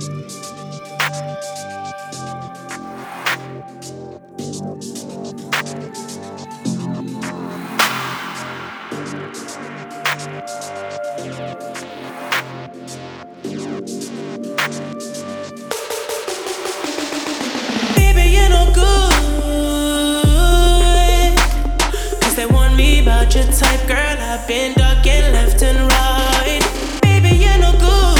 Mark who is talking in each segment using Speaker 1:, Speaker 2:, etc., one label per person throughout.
Speaker 1: Baby, you're no good, 'cause they warned me about your type, girl. I've been ducking left and right. Baby, you're no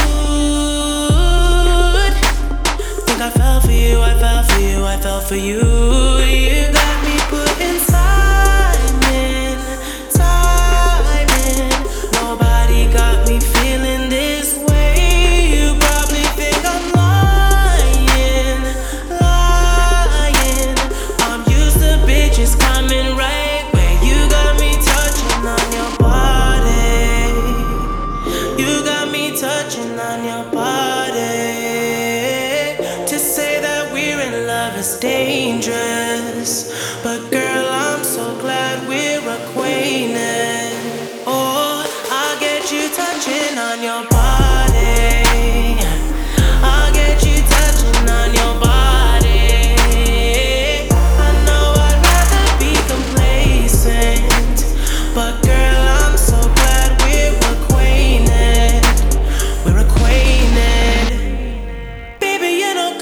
Speaker 1: good. Think I fell for you, I fell for you, I fell for you. You got me putting time in, time in. Nobody got me feeling this way. You probably think I'm lying, lying. I'm used to bitches coming right where you got me touching on your body. You got me touching on your body. To say that we're in love is dangerous, but girl, I'm so glad we're acquainted. Oh, I'll get you touching on your body. I'll get you touching on your body. I know I'd rather be complacent, but girl, I'm so glad we're acquainted. We're acquainted. Baby, you're no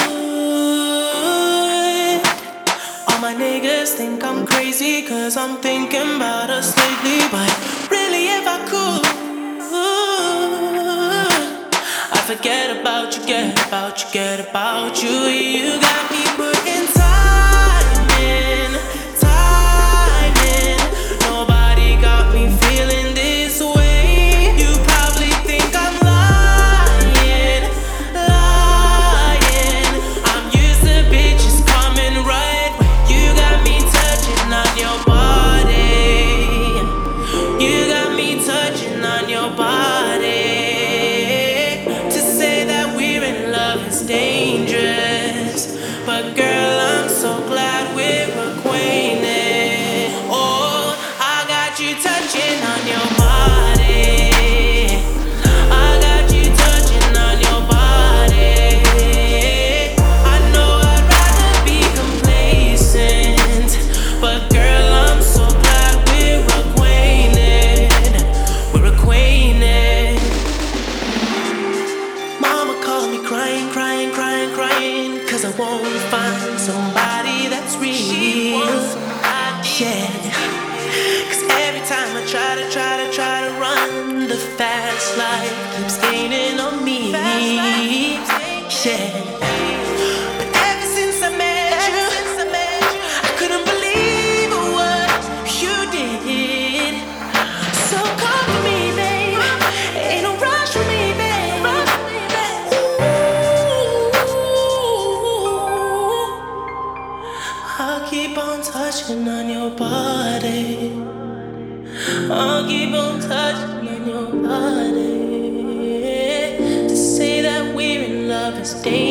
Speaker 1: good. All my niggas think I'm crazy, 'cause I'm thinking about us lately. But really, if I could, I forget about you, get about you, get about you. You got me putting time in, time in. Nobody got me feeling this way. You probably think I'm lying, lying. I'm used to bitches coming right where you got me touching on your body. You got me touching on your body. To say that we're in love is dangerous, but girl, I'm so glad we're acquainted. Oh, I got you touching on your body. I got you touching on your body. I know I'd rather be complacent, but girl, I'm so glad we're acquainted. We're acquainted. Mama called me crying, crying, crying, crying, 'cause I won't find somebody that's real. Yeah. 'Cause every time I try to run, the fast life keeps gaining on me. Yeah. But ever since I met you, I couldn't believe what you did. So come for me, babe. Ain't no rush for me, babe. Ooh, I'll keep on touching on your body. I'll keep on touching on your body. To say that we're in love is dangerous.